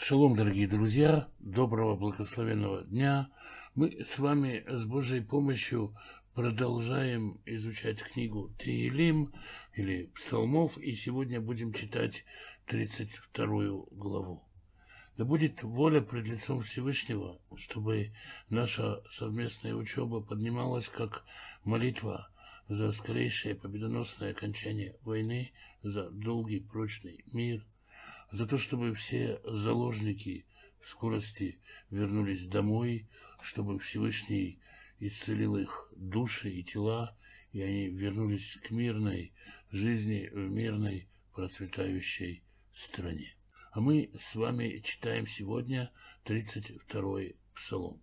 Шалом, дорогие друзья, доброго благословенного дня. Мы с вами с Божьей помощью продолжаем изучать книгу Теилим или Псалмов, и сегодня будем читать 32 главу. Да будет воля пред лицом Всевышнего, чтобы наша совместная учеба поднималась как молитва за скорейшее победоносное окончание войны, за долгий прочный мир, за то, чтобы все заложники скорости вернулись домой, чтобы Всевышний исцелил их души и тела, и они вернулись к мирной жизни в мирной процветающей стране. А мы с вами читаем сегодня 32-й псалом.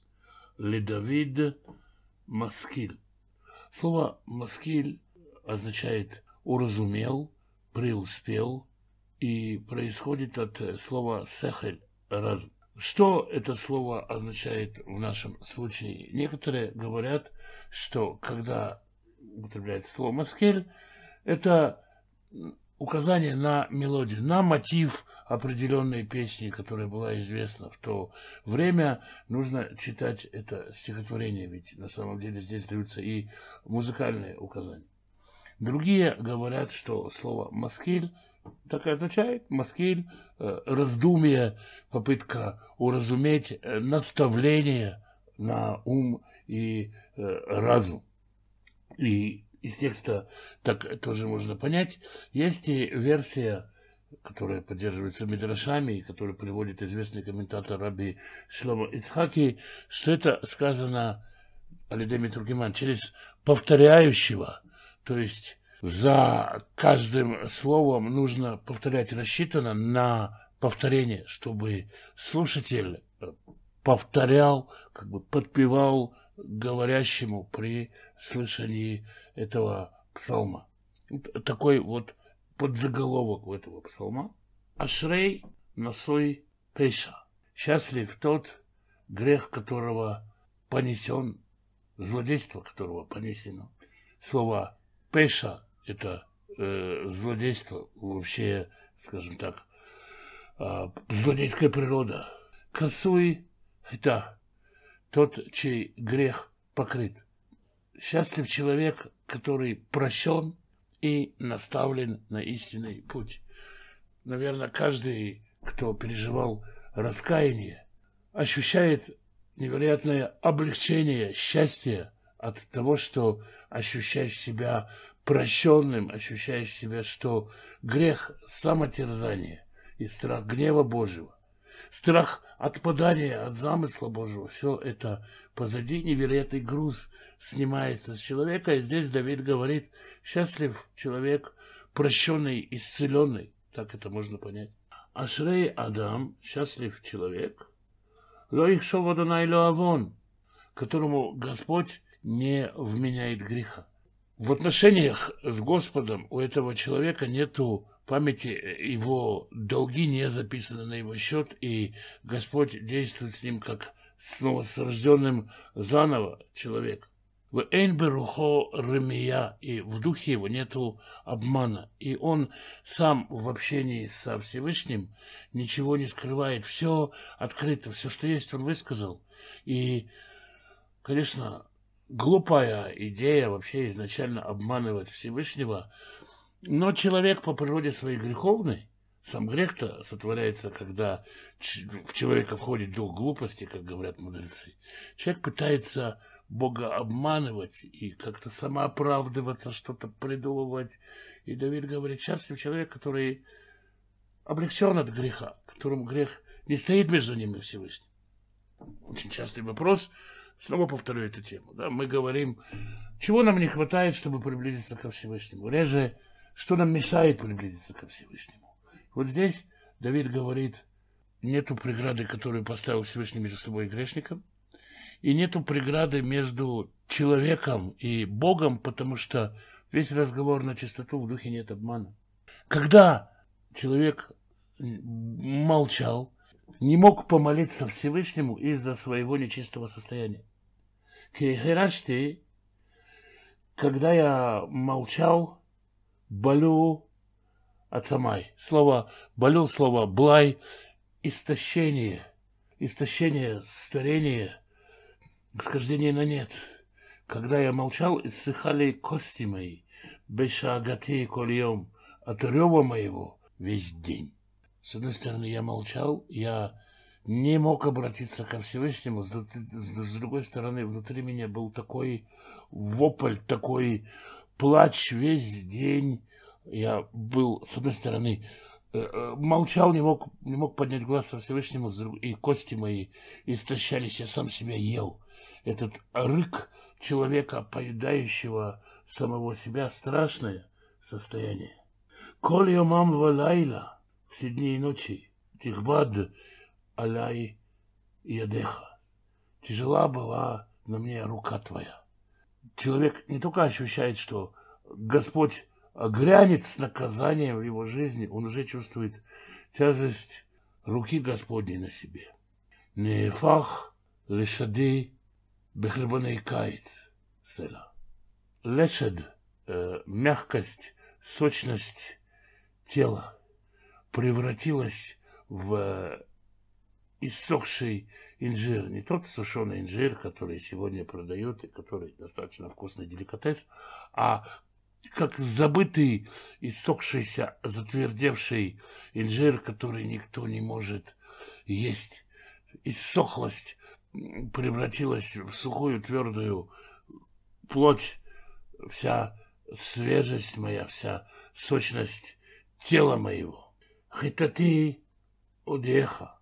Ледавид маскиль. Слово маскиль означает уразумел, преуспел, и происходит от слова сехель – разум. Что это слово означает в нашем случае? Некоторые говорят, что когда употребляется слово маскель, это указание на мелодию, на мотив определенной песни, которая была известна в то время. Нужно читать это стихотворение, ведь на самом деле здесь даются и музыкальные указания. Другие говорят, что слово маскель так и означает маскиль, раздумие, попытка уразуметь, наставление на ум и разум. И из текста так тоже можно понять. Есть и версия, которая поддерживается мидрашами, и которую приводит известный комментатор Раби Шломо Ицхаки, что это сказано аль-идей митургиман через повторяющего, то есть за каждым словом нужно повторять, рассчитано на повторение, чтобы слушатель повторял, как бы подпевал говорящему при слышании этого псалма. Такой вот подзаголовок у этого псалма. Ашрей насой пеша. Счастлив тот, грех которого понесен, злодейство которого понесено. Слово пеша — это злодейство, вообще, скажем так, злодейская природа. Косуй — это тот, чей грех покрыт. Счастлив человек, который прощен и наставлен на истинный путь. Наверное, каждый, кто переживал раскаяние, ощущает невероятное облегчение, счастье от того, что ощущаешь себя прощенным, ощущаешь себя, что грех – самотерзание и страх гнева Божьего, страх отпадания от замысла Божьего, все это позади, невероятный груз снимается с человека, и здесь Давид говорит: счастлив человек, прощенный, исцеленный, так это можно понять. Ашрей Адам, счастлив человек, ло ихшов Адонай ло авон, которому Господь не вменяет греха. В отношениях с Господом у этого человека нету памяти, его долги не записаны на его счет, и Господь действует с ним как снова с рожденным заново человек. В эйн берухо ремия, и в духе его нету обмана, и он сам в общении со Всевышним ничего не скрывает, все открыто, все, что есть, он высказал. И, конечно, глупая идея вообще изначально обманывать Всевышнего, но человек по природе своей греховный. Сам грех-то сотворяется, когда в человека входит дух глупости, как говорят мудрецы. Человек пытается Бога обманывать и как-то самооправдываться, что-то придумывать. И Давид говорит: счастлив человек, который облегчен от греха, которому грех не стоит между ним и Всевышним. Очень частый вопрос. Снова повторю эту тему. Да? Мы говорим, чего нам не хватает, чтобы приблизиться ко Всевышнему. Реже, что нам мешает приблизиться ко Всевышнему. Вот здесь Давид говорит: нету преграды, которую поставил Всевышний между собой и грешником, и нету преграды между человеком и Богом, потому что весь разговор на чистоту, в духе нет обмана. Когда человек молчал, не мог помолиться Всевышнему из-за своего нечистого состояния. Кехерашти, когда я молчал, балю ацамай. Слово балю, слово блай, истощение, старение, схождение на нет. Когда я молчал, иссыхали кости мои, бешаагати кольем, от рева моего весь день. С одной стороны, я молчал, я не мог обратиться ко Всевышнему, с другой стороны, внутри меня был такой вопль, такой плач весь день. Я был, с одной стороны, молчал, не мог поднять глаз со Всевышнему, и кости мои истощались, я сам себя ел. Этот рык человека, поедающего самого себя, страшное состояние. Коль йомам валайла, все дни и ночи, тихбад алай ядеха. Тяжела была на мне рука твоя. Человек не только ощущает, что Господь грянет с наказанием в его жизни, он уже чувствует тяжесть руки Господней на себе. Нефах лешади бехребаней кайц села. Лешад, мягкость, сочность тела превратилась в иссохший инжир. Не тот сушеный инжир, который сегодня продают и который достаточно вкусный деликатес, а как забытый, иссохшийся, затвердевший инжир, который никто не может есть. Иссохлость превратилась в сухую, твердую плоть, вся свежесть моя, вся сочность тела моего. Хитати одеха.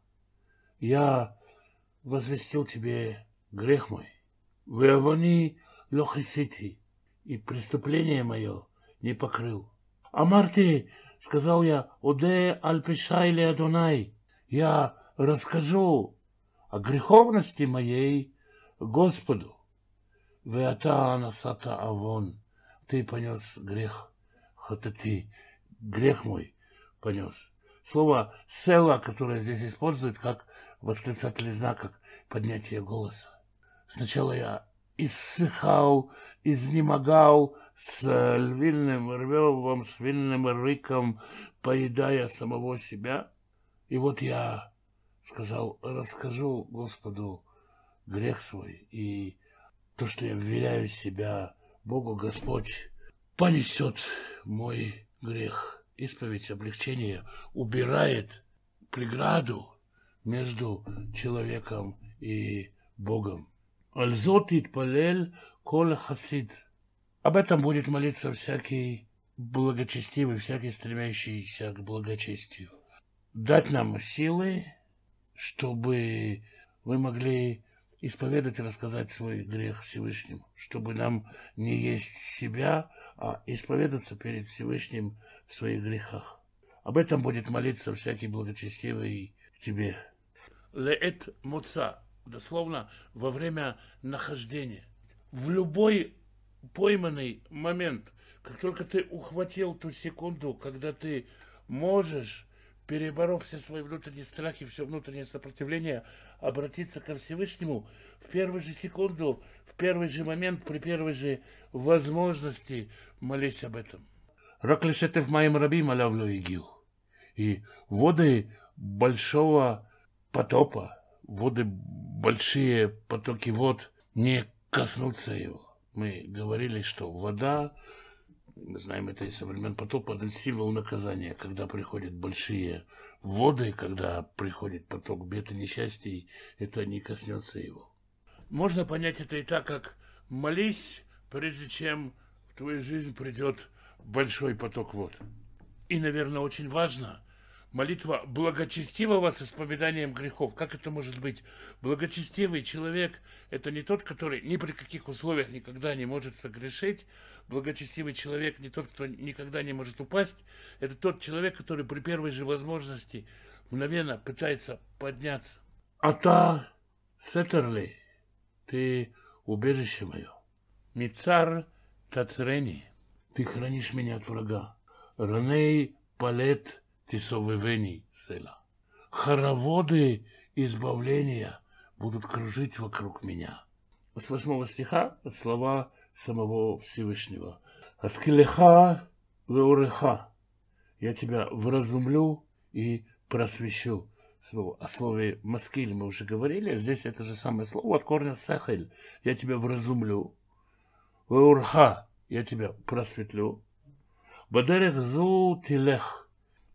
Я возвестил тебе грех мой. Веавони лохисити. И преступление мое не покрыл. Амарти, сказал я, оде альпишайле Адонай. Я расскажу о греховности моей Господу. Веата насата авон. Ты понес грех. Хатати. Грех мой понес. Слово «села», которое здесь использует как восклицательный знак, как поднятие голоса. Сначала я иссыхал, изнемогал с львиным ревом, с львиным рыком, поедая самого себя. И вот я сказал, расскажу Господу грех свой, и то, что я вверяю себя Богу, Господь понесет мой грех. Исповедь, облегчение убирает преграду между человеком и Богом. Альзот итпалель кол хасид. Об этом будет молиться всякий благочестивый, всякий стремящийся к благочестию. Дать нам силы, чтобы мы могли исповедать и рассказать свой грех Всевышнему, чтобы нам не есть себя, а исповедаться перед Всевышним в своих грехах. Об этом будет молиться всякий благочестивый к тебе. Леэт моца, дословно во время нахождения. В любой пойманный момент, как только ты ухватил ту секунду, когда ты можешь, переборов все свои внутренние страхи, все внутреннее сопротивление, обратиться ко Всевышнему, в первую же секунду, в первый же момент, при первой же возможности молись об этом. Раклишетев моим рабим алявлю игил. И воды большого потопа, воды, большие потоки вод не коснутся его. Мы говорили, что вода, мы знаем это из со времен потопа, это символ наказания, когда приходят большие воды, когда приходит поток бед и несчастий, это не коснется его. Можно понять это и так, как молись, прежде чем в твою жизнь придет большой поток вод. И, наверное, очень важно, молитва благочестивого с исповеданием грехов. Как это может быть? Благочестивый человек – это не тот, который ни при каких условиях никогда не может согрешить. Благочестивый человек не тот, кто никогда не может упасть. Это тот человек, который при первой же возможности мгновенно пытается подняться. Ата сетерли, ты убежище мое. Мицар тацрени, ты хранишь меня от врага. Раней палет тисовывений села. Хороводы избавления будут кружить вокруг меня. С 8 стиха слова самого Всевышнего. Аскелеха веуреха. Я тебя вразумлю и просвещу. слово. О слове маскиль мы уже говорили, а здесь это же самое слово от корня сахель. Я тебя вразумлю. Веурха, я тебя просветлю. Бадарех зу тилех.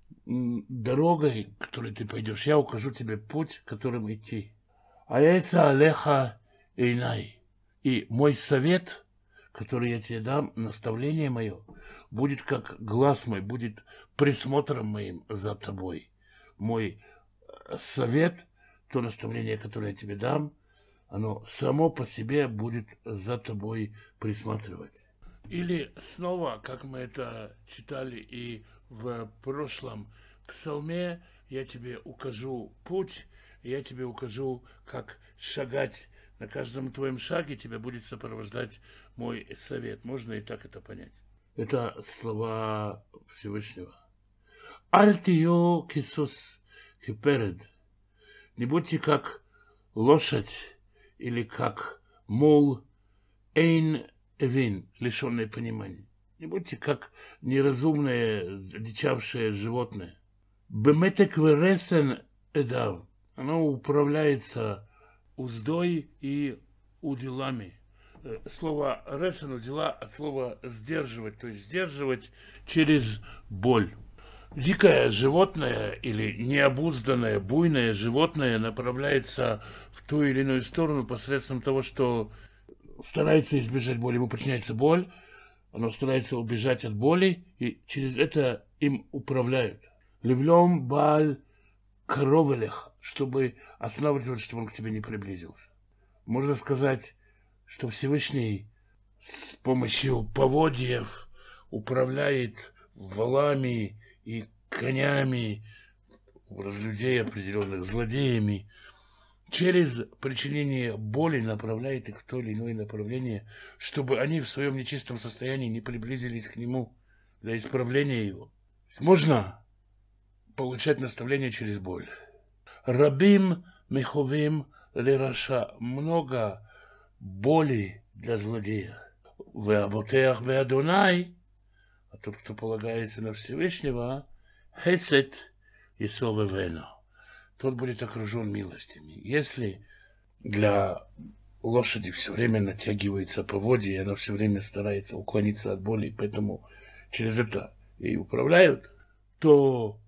Дорогой, которой ты пойдешь, я укажу тебе путь, которым идти. А яйца алеха эйнай. И мой совет, который я тебе дам, наставление мое, будет как глаз мой, будет присмотром моим за тобой. Мой совет, то наставление, которое я тебе дам, оно само по себе будет за тобой присматривать. Или снова, как мы это читали и в прошлом псалме, я тебе укажу путь, я тебе укажу, как шагать. На каждом твоем шаге тебя будет сопровождать мой совет. Можно и так это понять. Это слова Всевышнего. Альтио кисус киперед. Не будьте как лошадь или как мул эйн эвин, лишенное понимания. Не будьте как неразумное, дичавшее животное. Беметек вересен эдав. Оно управляется уздой и уделами. Слово ресен, удила от слова сдерживать, то есть сдерживать через боль. Дикое животное или необузданное, буйное животное направляется в ту или иную сторону посредством того, что старается избежать боли, ему причиняется боль, оно старается убежать от боли, и через это им управляют. Левлем баль коровелех, чтобы останавливать, чтобы он к тебе не приблизился. Можно сказать, что Всевышний с помощью поводьев управляет валами и конями, людей определенных, злодеями, через причинение боли направляет их в то или иное направление, чтобы они в своем нечистом состоянии не приблизились к нему для исправления его. Можно получать наставление через боль. Рабим меховим лераша. Много боли для злодея. Веаботеах беадонай. А тот, кто полагается на Всевышнего, хесед исовевено. Тот будет окружен милостями. Если для лошади все время натягивается поводья, и она все время старается уклониться от боли, поэтому через это ей управляют, то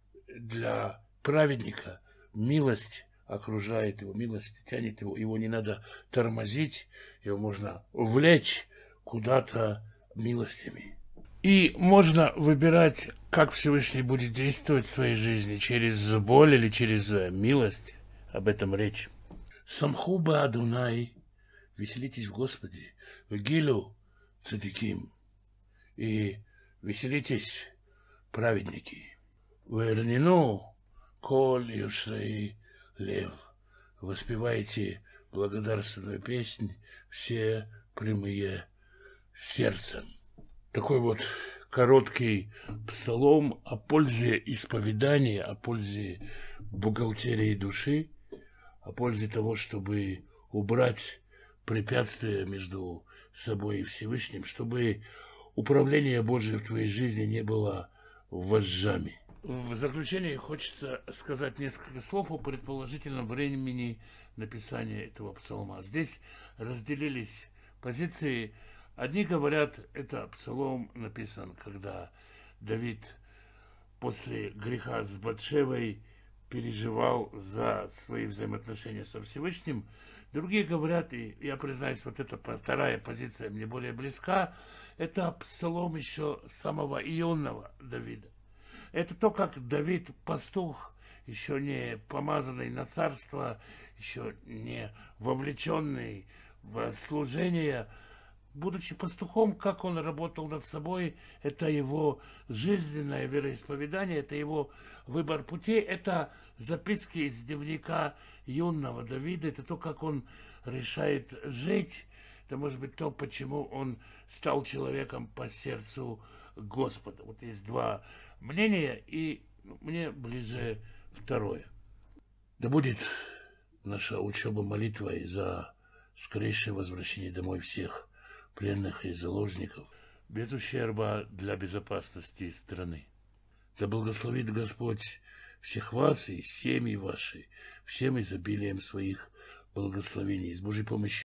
для праведника милость окружает его, милость тянет его не надо тормозить, его можно увлечь куда-то милостями. И можно выбирать, как Всевышний будет действовать в твоей жизни, через боль или через милость. Об этом речь. Самхуба Адунай, веселитесь в Господе, в Гилю цадиким, и веселитесь, праведники. Вернину кол юшрей лев, воспевайте благодарственную песнь все прямые сердцем. Такой вот короткий псалом о пользе исповедания, о пользе бухгалтерии души, о пользе того, чтобы убрать препятствия между собой и Всевышним, чтобы управление Божие в твоей жизни не было вожжами. В заключение хочется сказать несколько слов о предположительном времени написания этого псалма. Здесь разделились позиции. Одни говорят, это псалом написан, когда Давид после греха с Батшевой переживал за свои взаимоотношения со Всевышним. Другие говорят, и я признаюсь, вот эта вторая позиция мне более близка, это псалом еще самого ионного Давида. Это то, как Давид, пастух, еще не помазанный на царство, еще не вовлеченный в служение, будучи пастухом, как он работал над собой, это его жизненное вероисповедание, это его выбор путей, это записки из дневника юного Давида, это то, как он решает жить, это может быть то, почему он стал человеком по сердцу Господа. Вот есть два мнения, и мне ближе второе. Да будет наша учеба молитвой за скорейшее возвращение домой всех пленных и заложников, без ущерба для безопасности страны. Да благословит Господь всех вас и семьи ваши, всем изобилием своих благословений. С Божьей помощью.